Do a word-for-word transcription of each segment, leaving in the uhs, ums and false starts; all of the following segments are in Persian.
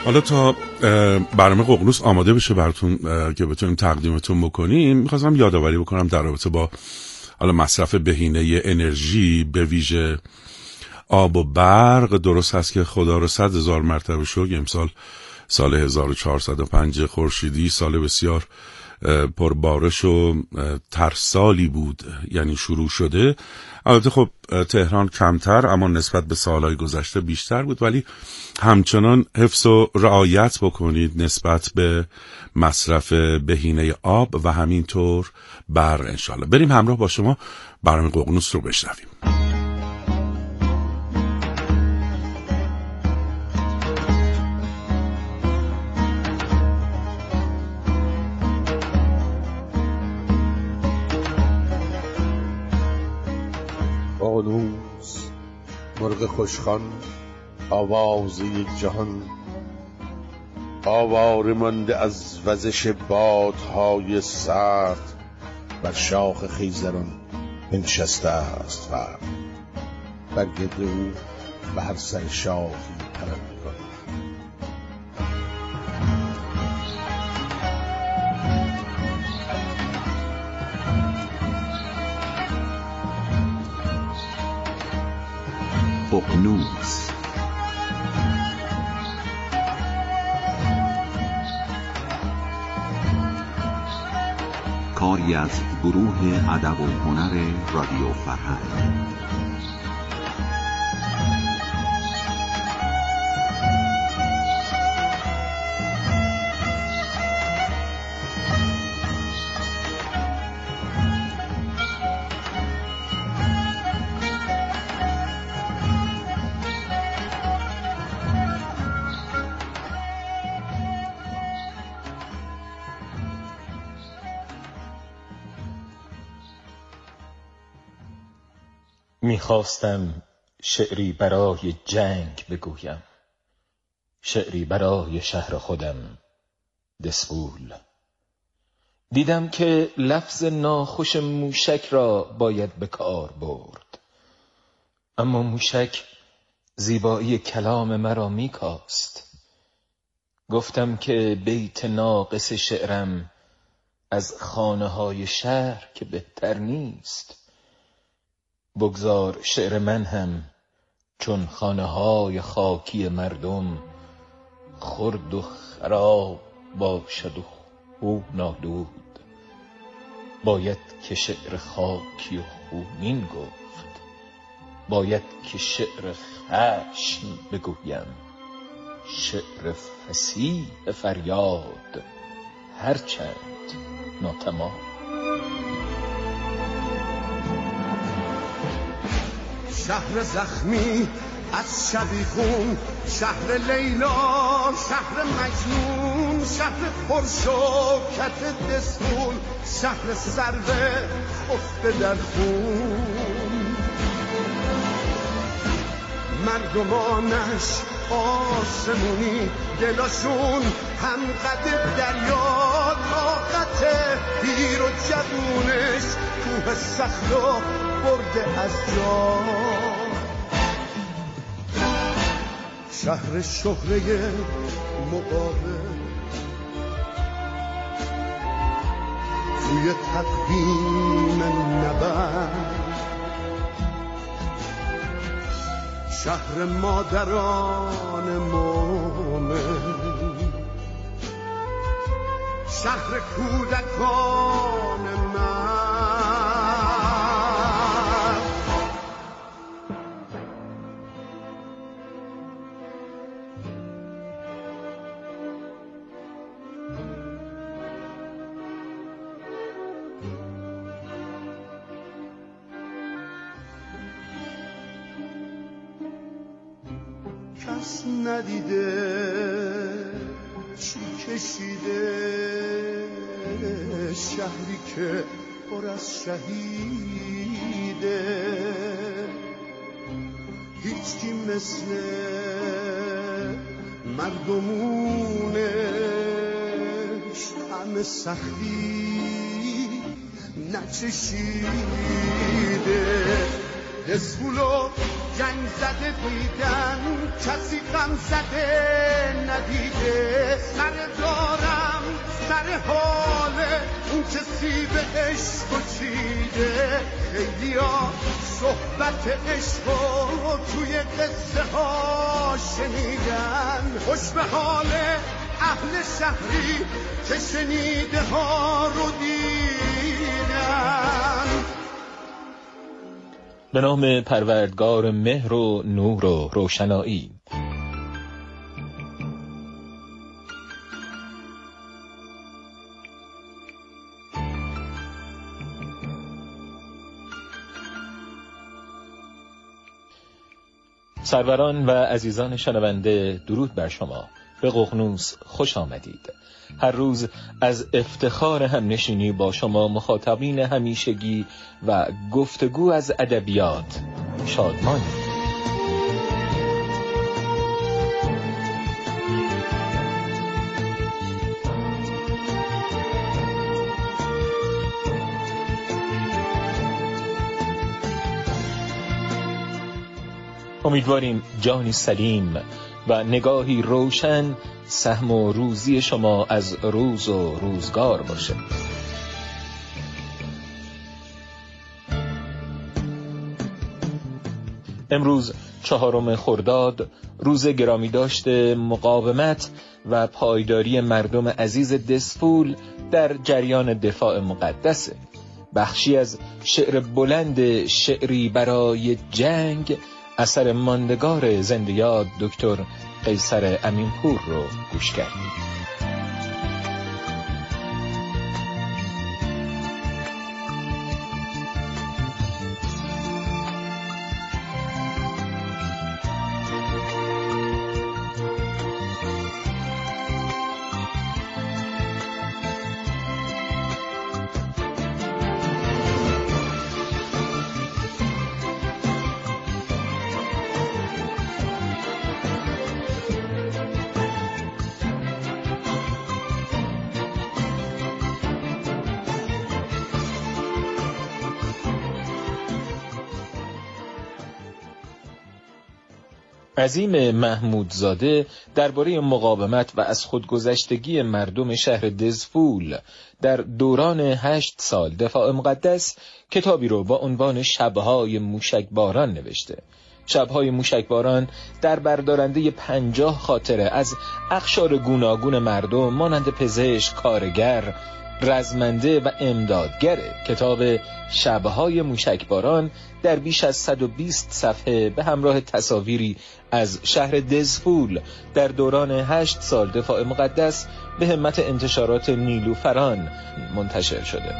حالا تا برنامه ققنوس آماده بشه براتون که بتونیم تقدیمتون بکنیم، میخواستم یادآوری بکنم در رابطه با حالا مصرف بهینه انرژی به ویژه آب و برق. درست هست که خدا رو صد هزار مرتبه شکر امسال سال هزار و چهارصد و پنج خورشیدی سال بسیار پربارش و ترسالی بود، یعنی شروع شده. البته خب تهران کمتر اما نسبت به سالهای گذشته بیشتر بود، ولی همچنان حفظ و رعایت بکنید نسبت به مصرف بهینه آب و همینطور برق انشالله. بریم همراه با شما برنامه ققنوس رو بشنویم. ققنوس مرغ خوشخوان، آواز یک جهان، آواره مانده از وزش بادهای سرد، بر شاخ خیزران بنشسته است فرد، بر گرد او به هر سر شاخی پرندگان. ققنوس کاری از گروه ادب و هنر رادیو فرهنگ. میخواستم شعری برای جنگ بگویم، شعری برای شهر خودم دسپول. دیدم که لفظ ناخوش موشک را باید به کار برد، اما موشک زیبایی کلام مرا میکاست. گفتم که بیت ناقص شعرم از خانه های شهر که بهتر نیست. بگذار شعر من هم چون خانه های خاکی مردم خرد و خراب باشد و خو نادود. باید که شعر خاکی و خونین گفت، باید که شعر خشم بگویم، شعر فصیح فریاد هرچند ناتمام. شهر زخمی از شبیخون، شهر لیلا، شهر مجنون، شهر پرشوکت دستون، شهر سرده خفته در خون. مردمانش آسمونی، دلاشون هم قد دریا، طاقت پیر و جوونش کوه سخت و برده از جا. شهر شهره مقابل توی تقویم نبرد، شهر مادران مومن، شهر کودکان من. کس ندیده چی کشیده، شهری که پر از شهیده. هیچکی مثل مردمونش همه سختی نچشیده. دسپولو جنگ زده دیدن کسی غم زده ندیده سر دارم سر حال اون کسی به عشق و چیده خیلی ها صحبت عشق و توی قصه ها شنیدن خوش به حال اهل شهری که شنیده ها رو دیدن. به نام پروردگار مهر و نور و روشنایی. سروران و عزیزان شنونده، درود بر شما. به ققنوس خوش آمدید. هر روز از افتخار همنشینی با شما مخاطبین همیشگی و گفتگو از ادبیات شادمانی. امیدواریم جانی سلیم و نگاهی روشن سهم و روزی شما از روز و روزگار باشه. امروز چهارم خرداد، روز گرامی داشته مقاومت و پایداری مردم عزیز دسفول در جریان دفاع مقدسه. بخشی از شعر بلند شعری برای جنگ اثر ماندگار زنده یاد دکتر قیصر امینپور رو گوش کردید. عظیم محمودزاده درباره مقاومت و از خودگذشتگی مردم شهر دزفول در دوران هشت سال دفاع مقدس کتابی رو با عنوان شب‌های موشکباران نوشته. شب‌های موشکباران در بردارنده پنجاه خاطره از اقشار گوناگون مردم مانند پزشک، کارگر، رزمنده و امدادگره. کتاب شب‌های موشکباران در بیش از صد و بیست صفحه به همراه تصاویری از شهر دزفول در دوران هشت سال دفاع مقدس به همت انتشارات نیلوفران منتشر شده.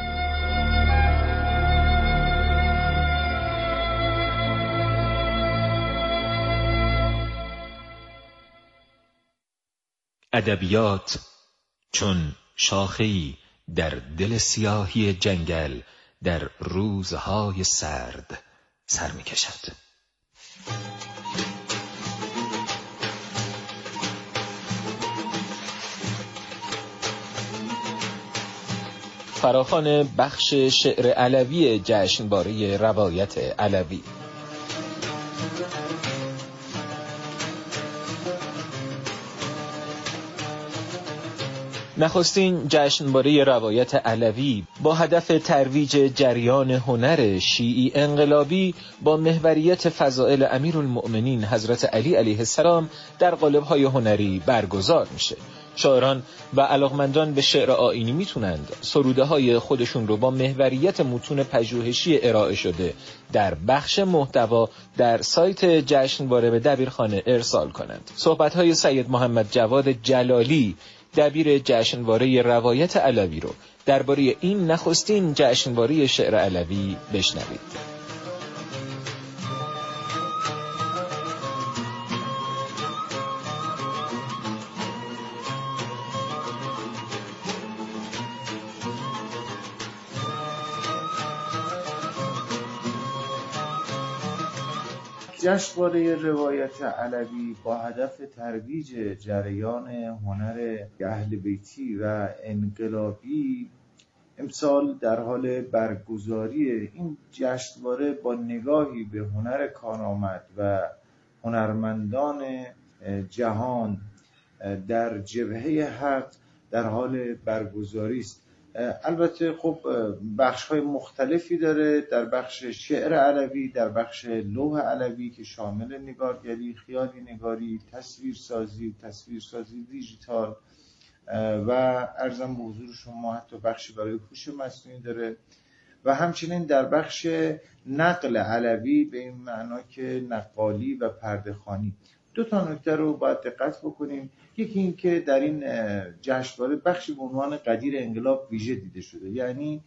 ادبیات چون شاخه‌ای در دل سیاهی جنگل در روزهای سرد سر می کشد. فراخوان بخش شعر علوی جشنواره روایت علوی. نخستین جشنواره روایت علوی با هدف ترویج جریان هنر شیعی انقلابی با محوریت فضائل امیرالمؤمنین حضرت علی علیه السلام در قالب‌های هنری برگزار میشه. شاعران و علاقمندان به شعر آیینی میتونند سروده‌های خودشون رو با محوریت متون پژوهشی ارائه شده در بخش محتوا در سایت جشنواره به دبیرخانه ارسال کنند. صحبت‌های سید محمد جواد جلالی دبیر جشنواره روایت علوی رو درباره این نخستین جشنواره شعر علوی بشنوید. جشنواره روایت علوی با هدف ترویج جریان هنر اهل بیتی و انقلابی امسال در حال برگزاری این جشنواره با نگاهی به هنر کارآمد و هنرمندان جهان در جبهه حق در حال برگزاری است. البته خب بخش‌های مختلفی داره، در بخش شعر علوی، در بخش لوح علوی که شامل نگارگری، خیالی نگاری، تصویرسازی، تصویرسازی دیجیتال و ارزم به حضور شما حتی بخشی برای هوش مصنوعی داره و همچنین در بخش نقل علوی به این معنا که نقالی و پرده‌خوانی. دو تا نکته رو باید دقت بکنیم. یکی این که در این جشنواره بخشی به عنوان قدیر انقلاب ویژه دیده شده، یعنی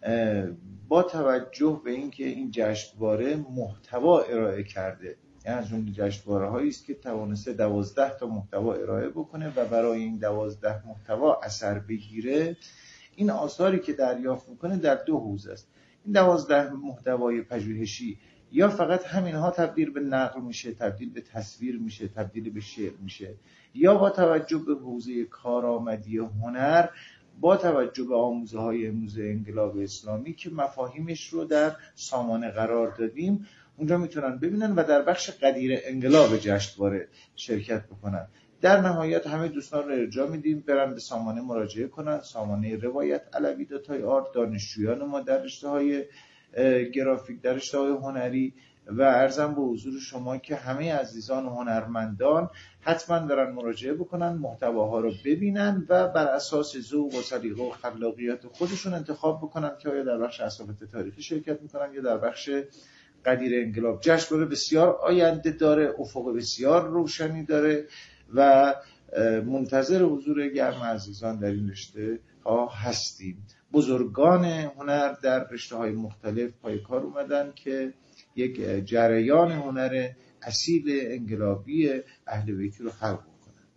با توجه به این که این جشنواره محتوا ارائه کرده، یعنی از اون جشنواره هایی است که توانسته دوازده تا محتوا ارائه بکنه و برای این دوازده محتوا اثر بگیره، این آثاری که دریافت میکنه در دو حوزه است. این دوازده محتوای پژوهشی یا فقط همینها تبدیل به نقل میشه، تبدیل به تصویر میشه، تبدیل به شعر میشه، یا با توجه به حوزه کارآمدی هنر، با توجه به آموزه های امروز انقلاب اسلامی که مفاهیمش رو در سامانه قرار دادیم، اونجا میتونن ببینن و در بخش قدیر انقلاب جشنواره شرکت بکنن. در نهایت همه دوستان رو ارجاع میدیم برن به سامانه مراجعه کنن، سامانه روایت علوی داتای آرت، دانشجویان ما در رشته‌های گرافیک، در رشته‌های هنری و عرضم به حضور شما که همه عزیزان و هنرمندان حتما برن مراجعه بکنن، محتواها رو ببینن و بر اساس ذوق و سلیقه و خلاقیت خودشون انتخاب بکنن که آیا در بخش اساتید تاریخی شرکت میکنن یا در بخش قدیر انقلاب. جشنواره بسیار آینده داره، افق بسیار روشنی داره و منتظر حضور گرم عزیزان در این رشته ها هستیم. بزرگان هنر در رشته های مختلف پای کار اومدن که یک جریان هنر اصیل انقلابی اهل بیتی رو خلق کنن.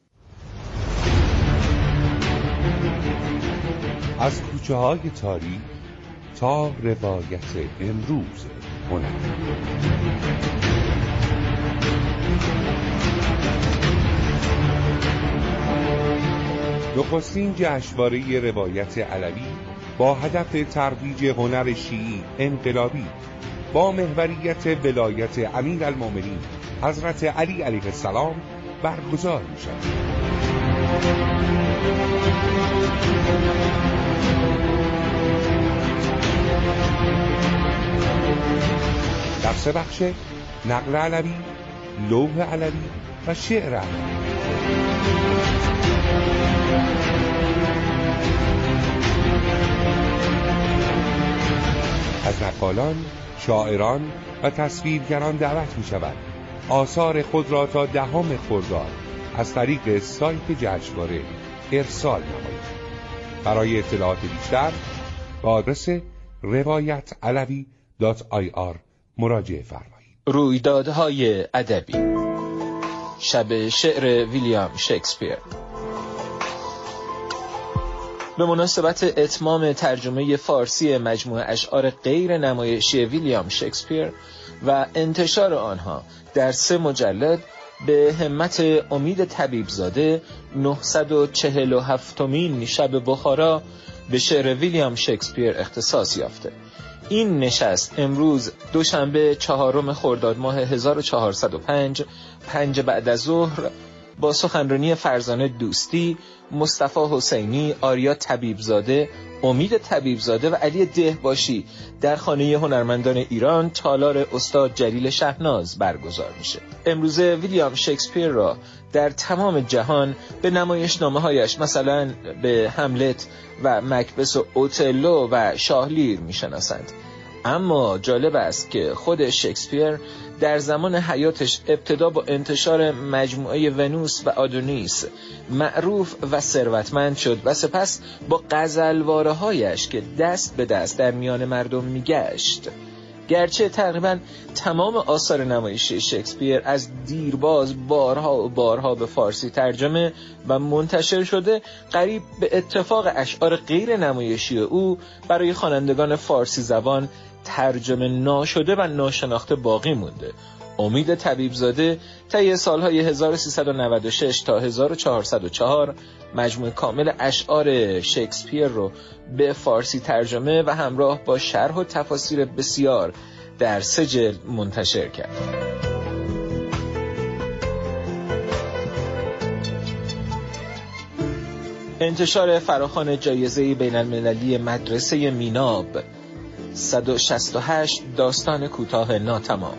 از کوچه های تاریخ تا روایت امروز هنر. نخستین جشنواره روایت علوی با هدف ترویج هنر شیعی انقلابی با محوریت ولایت امیرالمومنین حضرت علی علیه السلام برگزار می شود. در سه بخش: نقل علوی، لوح علوی و شعر علوی. از نقالان، شاعران و تصویرگران دعوت می شود آثار خود را تا دهم خرداد از طریق سایت جشنواره ارسال نمایید. برای اطلاعات بیشتر به آدرس روایت علوی دات آی آر مراجعه فرمایید. رویدادهای ادبی: شب شعر ویلیام شکسپیر. به مناسبت اتمام ترجمه فارسی مجموعه اشعار غیر نمایشی ویلیام شکسپیر و انتشار آنها در سه مجلد به همت امید طبیبزاده نهصد و چهل و هفتمین شب بخارا به شعر ویلیام شکسپیر اختصاص یافته. این نشست امروز دوشنبه چهارم خرداد ماه هزار و چهارصد و پنج پنج بعد از ظهر با سخنرانی فرزانه دوستی، مصطفی حسینی، آریا طبیبزاده، امید طبیبزاده و علی دهباشی در خانه هنرمندان ایران تالار استاد جلیل شهناز برگزار میشه. امروزه ویلیام شکسپیر را در تمام جهان به نمایشنامه‌هایش مثلا به هملت و مکبث و اوتلو و شاهلیر میشناسند. اما جالب است که خود شکسپیر در زمان حیاتش ابتدا با انتشار مجموعه ونوس و آدونیس معروف و ثروتمند شد و سپس با غزلواره‌هایش که دست به دست در میان مردم میگشت. گرچه تقریبا تمام آثار نمایشی شکسپیر از دیرباز بارها و بارها به فارسی ترجمه و منتشر شده، قریب به اتفاق اشعار غیر نمایشی او برای خوانندگان فارسی زبان ترجمه ناشده و ناشناخته باقی مونده. امید طبیبزاده طی سالهای هزار و سیصد و نود و شش تا هزار و چهارصد و چهار مجموعه کامل اشعار شکسپیر رو به فارسی ترجمه و همراه با شرح و تفاسیر بسیار در سه جلد منتشر کرد. انتشار فراخوان جایزه بین المللی مدرسه میناب، صد و شصت و هشت داستان کوتاه ناتمام.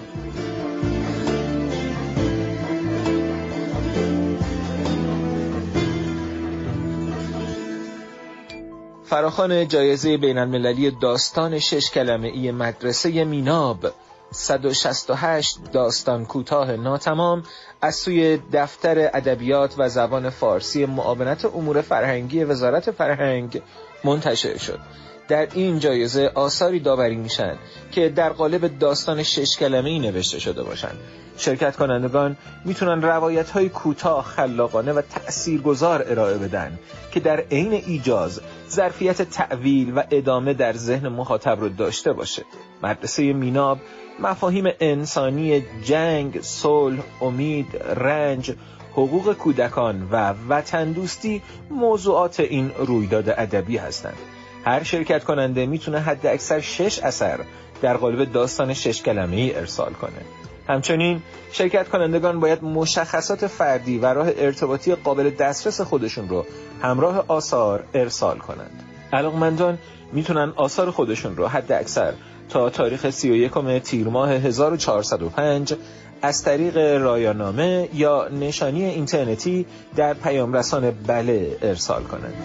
فراخوان جایزه بین المللی داستان شش کلمه‌ای مدرسه میناب، صد و شصت و هشت داستان کوتاه ناتمام از سوی دفتر ادبیات و زبان فارسی معاونت امور فرهنگی وزارت فرهنگ منتشر شد. در این جایزه آثاری داوری میشن که در قالب داستان شش کلمه‌ای نوشته شده باشند. شرکت کنندگان میتونن روایت‌های کوتاه، خلاقانه و تأثیرگذار ارائه بدن که در عین ایجاز ظرفیت تأویل و ادامه در ذهن مخاطب رو داشته باشه. مدرسه میناب مفاهیم انسانی جنگ، صلح، امید، رنج، حقوق کودکان و وطن دوستی موضوعات این رویداد ادبی هستند. هر شرکت کننده میتونه حد اکثر شش اثر در قالب داستان شش کلمه‌ای ارسال کنه. همچنین شرکت کنندگان باید مشخصات فردی و راه ارتباطی قابل دسترس خودشون رو همراه آثار ارسال کنند. علاقمندان میتونن آثار خودشون رو حد اکثر تا تاریخ سی و یکم تیر ماه هزار و چهارصد و پنج از طریق رایانامه یا نشانی اینترنتی در پیام رسان بله ارسال کنند.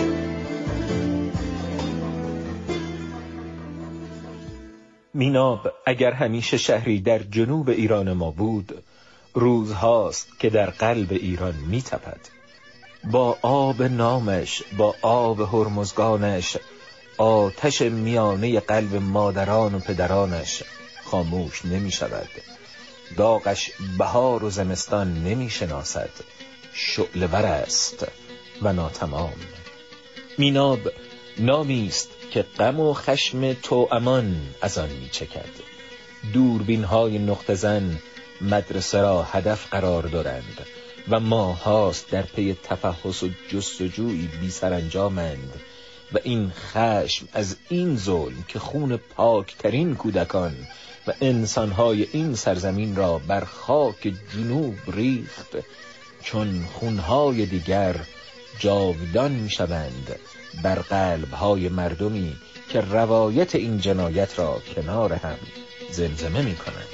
میناب اگر همیشه شهری در جنوب ایران ما بود، روزهاست که در قلب ایران میتپد. با آب نامش، با آب هرمزگانش، آتش میانه قلب مادران و پدرانش خاموش نمی شود. داغش بهار و زمستان نمی شناسد، شعله ور است و ناتمام. میناب نامی است که غم و خشم توامان از آن می چکد. دوربین های نقطه زن مدرسه را هدف قرار دارند و ماهاست در پی تفحص و جستجوی بی سرانجامند و این خشم از این ظلم که خون پاکترین کودکان و انسانهای این سرزمین را بر خاک جنوب ریخت، چون خونهای دیگر جاودان می شوند بر قلبهای مردمی که روایت این جنایت را کنار هم زمزمه می کنند.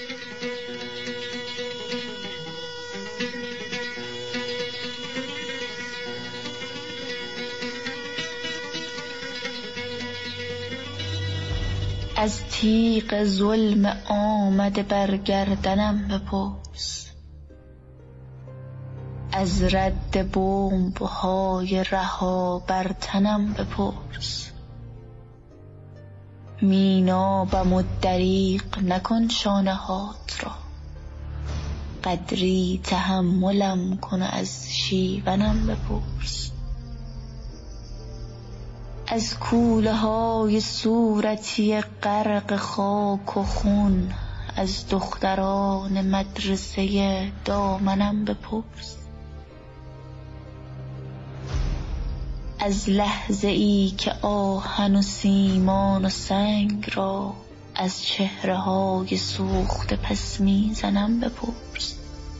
از تیغ ظلم آمده بر گردنم بپرس، از رد بمب‌های رها بر تنم بپرس. مینابم و دریغ نکن شانه‌هات را، قدری تحملم کن و از شیونم بپرس. از کوله های صورتی غرق خاک و خون، از دختران مدرسه دامنم بپرس. از لحظه ای که آهن و سیمان و سنگ را از چهره های سوخته پس میزنم بپرس.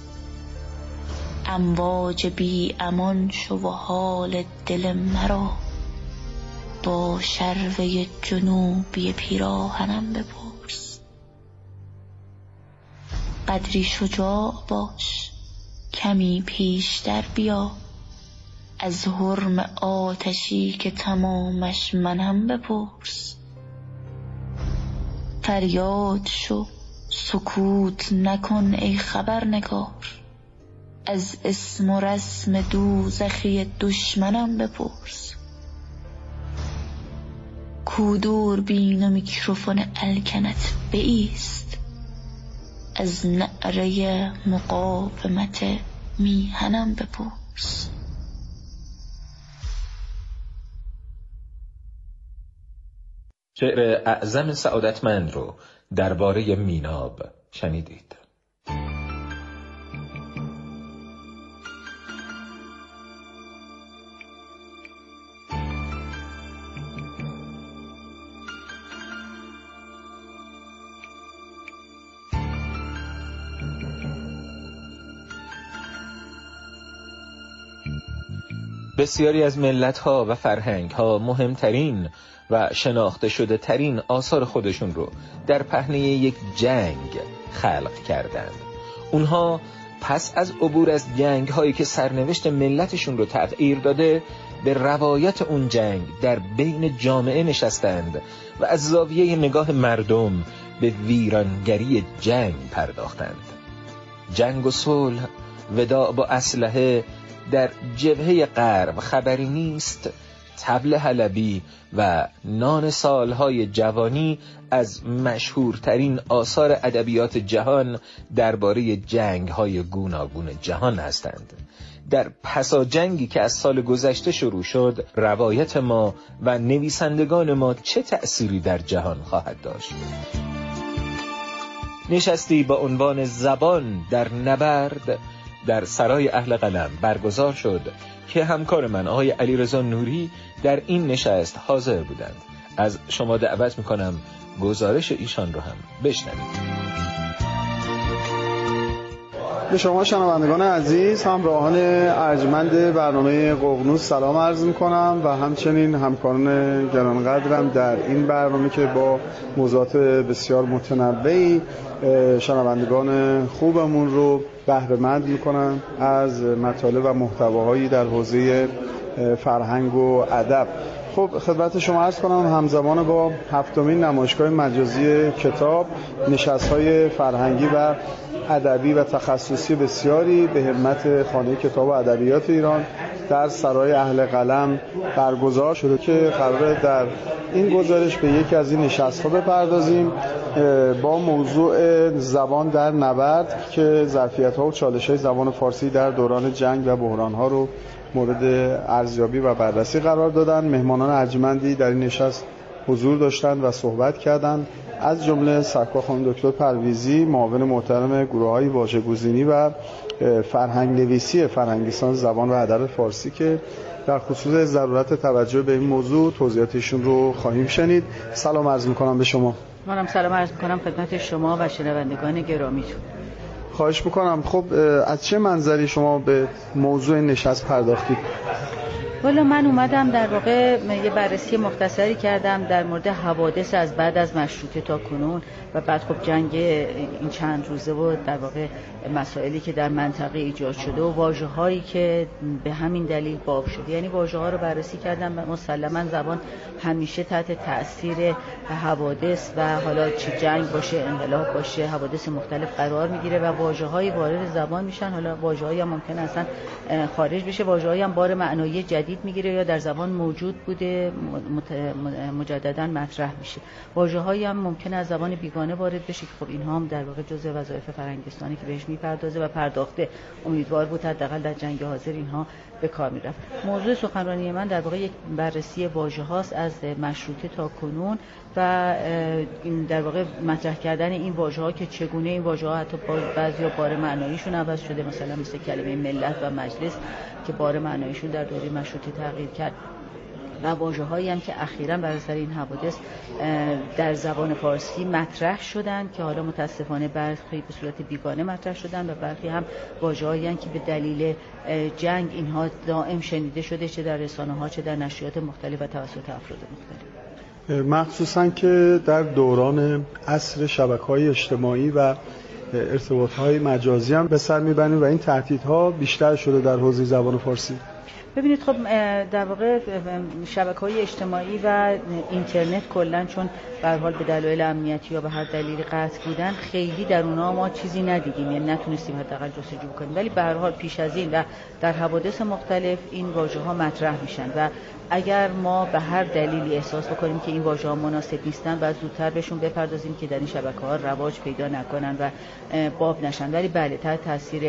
امواج بی امان شو و حال دل مرا با شروه جنوبی پیراهنم بپرس. قدری شجاع باش، کمی پیشتر بیا، از حرم آتشی که تمامش منم بپرس. فریاد شو، سکوت نکن ای خبرنگار، از اسم و رسم دوزخی دشمنم بپرس. کودور بین و میکروفون الکنت بایست، از نعره مقاومت میهنم بپرس. شعر اعظم سعادتمند رو درباره میناب شنیدید. بسیاری از ملت‌ها و فرهنگ‌ها مهمترین و شناخته شده ترین آثار خودشون رو در پهنه یک جنگ خلق کردند. اونها پس از عبور از جنگ‌هایی که سرنوشت ملتشون رو تغییر داده، به روایت اون جنگ در بین جامعه نشستند و از زاویه نگاه مردم به ویرانگری جنگ پرداختند. جنگ و صلح، وداع با اسلحه در جبهه غرب خبری نیست. طبل حلبی و نان سالهای جوانی از مشهورترین آثار ادبیات جهان درباره جنگ‌های گوناگون جهان هستند. در پسا جنگی که از سال گذشته شروع شد، روایت ما و نویسندگان ما چه تأثیری در جهان خواهد داشت؟ نشستی با عنوان زبان در نبرد در سرای اهل قلم برگزار شد که همکار من آقای علیرضا نوری در این نشست حاضر بودند. از شما دعوت میکنم گزارش ایشان رو هم بشنوید. به شما شنوندگان عزیز، همراهان ارجمند برنامه ققنوس سلام عرض میکنم و همچنین همکاران گرانقدرم در این برنامه که با موضوعات بسیار متنوعی شنوندگان خوبمون رو بهره مند میکنم از مطالب و محتواهایی در حوزه فرهنگ و ادب. خب خدمت شما عرض کنم همزمان با هفتمین نمایشگاه مجازی کتاب، نشست‌های فرهنگی و ادبی و تخصصی بسیاری به همت خانه کتاب و ادبیات ایران در سرای اهل قلم برگزار شده که قراره در این گزارش به یکی از این نشست‌ها بپردازیم با موضوع زبان در نبرد که ظرفیت‌ها و چالش‌های زبان فارسی در دوران جنگ و بحران‌ها رو مورد ارزیابی و بررسی قرار دادن. مهمانان ارجمندی در این نشست حضور داشتند و صحبت کردند، از جمله سرکار خانم دکتر پرویزی، معاون محترم گروه‌های واژه‌گزینی و فرهنگ نویسی فرهنگستان زبان و ادب فارسی که در خصوص ضرورت توجه به این موضوع توضیحاتشون رو خواهیم شنید. سلام عرض می‌کنم به شما. منم سلام عرض می‌کنم خدمت شما و شنوندگان گرامیتون. خواهش می‌کنم. خب از چه منظری شما به موضوع نشست پرداختید؟ والا من اومدم در واقع یه بررسی مختصری کردم در مورد حوادث از بعد از مشروطه تا کنون و بعد خب جنگ این چند روزه و در واقع مسائلی که در منطقه ایجاد شده و واژه‌هایی که به همین دلیل باب شده. یعنی واژه‌ها رو بررسی کردم و مسلماً زبان همیشه تحت تأثیر حوادث و حالا چه جنگ باشه، انقلاب باشه، حوادث مختلف قرار میگیره و واژه‌هایی وارد زبان میشن. حالا واژه‌هایی هم ممکنه اصلا خارج بشه، واژه‌هایی هم بار معنایی جدید میگیره یا در زبان موجود بوده مجددا مطرح میشه. واژه‌هایی هم ممکنه از زبان بیگانه وارد بشه که خب اینها هم در واقع جزء وظایف فرهنگستانی که بهش میپردازه و پرداخته امیدوار بود حداقل در جنگ حاضر اینها به کار میرفت. موضوع سخنرانی من در واقع یک بررسی واژه‌هاست از مشروطه تا کنون و این در واقع مطرح کردن این واژه‌ها که چگونه این واژه‌ها حتی بعضیا بار معناییشون عوض شده، مثلا مثل کلمه ملت و مجلس که بار معناییشون در دوره مشروطه تغییر کرد و واژه‌هایی هم که اخیراً بر اثر این حوادث در زبان فارسی مطرح شدن که حالا متاسفانه برخی به صورت بیگانه مطرح شدن و برخی هم واژه‌هایی هم که به دلیل جنگ اینها دائم شنیده شده، چه در رسانه‌ها چه در نشریات مختلف و توسط افراد مختلف. مخصوصاً که در دوران عصر شبکه‌های اجتماعی و ارتباط‌های مجازی هم به سر می‌بریم و این تهدیدها بیشتر شده در حوزه زبان فارسی. ببینید خب در واقع شبکه‌های اجتماعی و اینترنت کلاً چون به هر حال به دلایل امنیتی یا به هر دلیلی قطع بودن، خیلی در اونها ما چیزی ندیدیم، یعنی نتونستیم حداقل جستجو کنیم. ولی به هر حال پیش از این و در حوادث مختلف این واژه‌ها مطرح میشن و اگر ما به هر دلیلی احساس بکنیم که این واژه‌ها مناسب نیستن، باید زودتر بهشون بپردازیم که در این شبکه‌ها رواج پیدا نکنن و باب نشن. ولی بله تحت تاثیر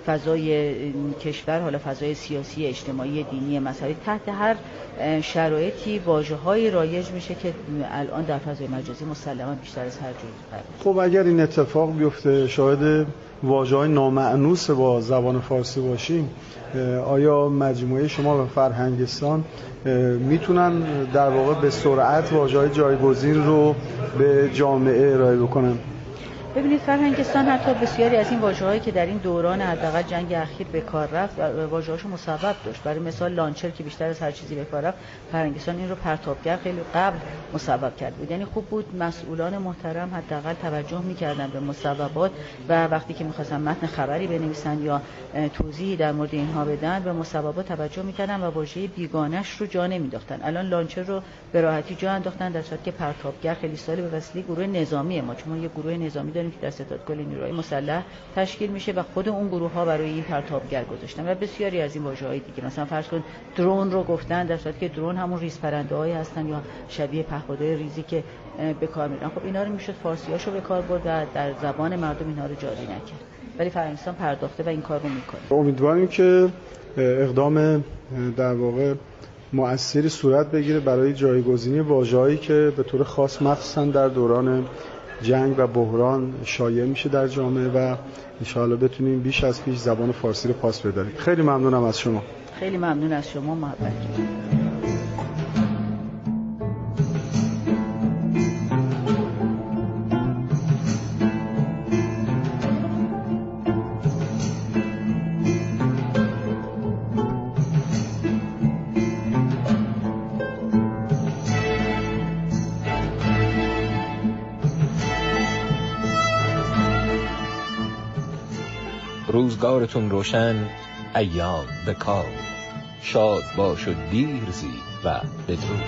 فضای کشور، حالا فضای سیاسی، اجتماعی، دینی، مذهبی، تحت هر شرایطی واژه‌های رایج میشه که الان در فضای مجازی مسلما بیشتر از هر جور. خب اگر این اتفاق بیفته، شاهد واژه‌های نامأنوس با زبان فارسی باشیم، آیا مجموعه شما و فرهنگستان میتونن در واقع به سرعت واژه‌های جایگزین رو به جامعه ارائه بکنن؟ ببینید فرهنگستان حتی بسیاری از این واژه‌هایی که در این دوران حداقل جنگ اخیر به کار رفت واژه‌هاشو مسبب داشت. برای مثال لانچر که بیشتر از هر چیزی به کار رفت، فرهنگستان این رو پرتابگر خیلی قبل مسبب کرد بود. یعنی خوب بود مسئولان محترم حداقل توجه می‌کردن به مسببات و وقتی که می‌خواستن متن خبری بنویسن یا توضیحی در مورد اینها بدن به مسببات توجه می‌کردن و واژه بیگانه‌اش رو جا نمی‌انداختن. الان لانچر رو به راحتی جا انداختن، در صورتی که پرتابگر خیلی سالی به وسیله گروه نظامی ما، چون ما یه گروه نظامی داریم که در ستادکل نیروهای مسلح تشکیل میشه و خود اون گروه ها برای این پرتابگر گذاشتن و بسیاری از این واژه‌های دیگه، مثلا فرض کن درون رو گفتن، در صورتی که درون همون ریز پرنده‌هایی هستن یا شبیه پهپادهای ریزی که به کار میرن. خب اینا رو میشد فارسیاشو به کار برد و در زبان مردم اینا رو جاری نکرد، ولی فرهنگستان پرداخته و این کار رو میکنه. امیدواریم که اقدام در واقع مؤثری صورت بگیره برای جایگزینی واژه‌هایی که به طور خاص مخصوصا در دوران جنگ و بحران شایع میشه در جامعه و ان شاءالله بتونیم بیش از پیش زبان فارسی رو پاس بداریم. خیلی ممنونم از شما. خیلی ممنون از شما محبت. روزگارتون روشن، ایام به کار، شاد باش و دیرزی و بدرود.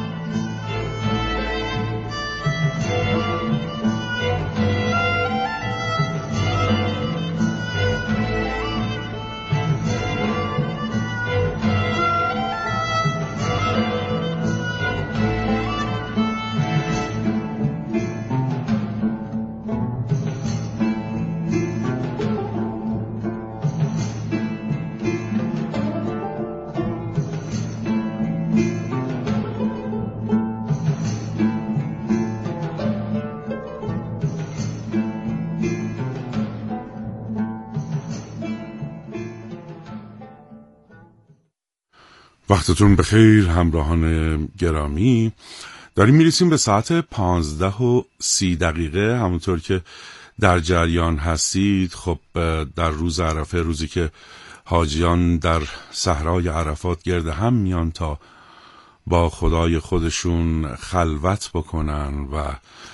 وقتتون بخیر همراهان گرامی. داریم میرسیم به ساعت پانزده و سی دقیقه. همونطور که در جریان هستید، خب در روز عرفه، روزی که حاجیان در صحرای عرفات گرد هم میان تا با خدای خودشون خلوت بکنن و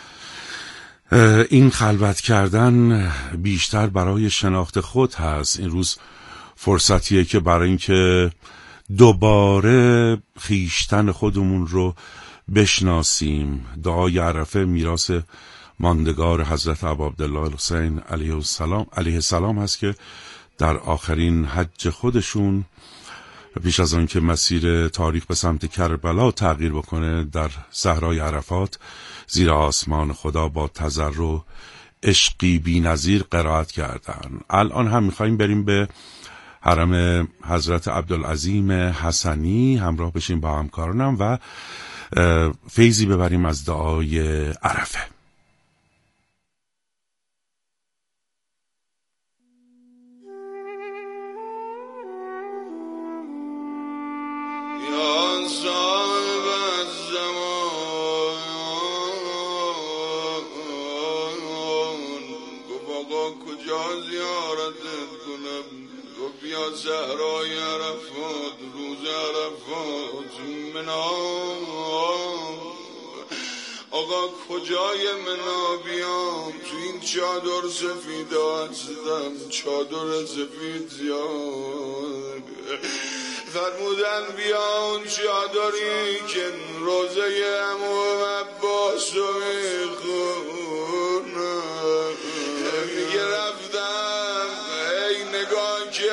این خلوت کردن بیشتر برای شناخت خود هست. این روز فرصتیه که برای اینکه دوباره خیشتن خودمون رو بشناسیم. دعای عرفه میراث ماندگار حضرت ابوعبدالله الحسین علیه السلام علیه السلام هست که در آخرین حج خودشون پیش از آن که مسیر تاریخ به سمت کربلا تغییر بکنه، در صحرای عرفات زیر آسمان خدا با تضرع عشقی بی‌نظیر قرائت کردن. الان هم می‌خوایم بریم به حرم حضرت عبدالعظیم حسنی، همراه بشیم با همکارانم و فیضی ببریم از دعای عرفه. صحرای عرفات، روز عرفات منام آقا کجای منا بیام، تو این چادر سفید هستم، چادر سفید زیاد. فرمودن بیان چادری که روزه عمو عباس رو میخون،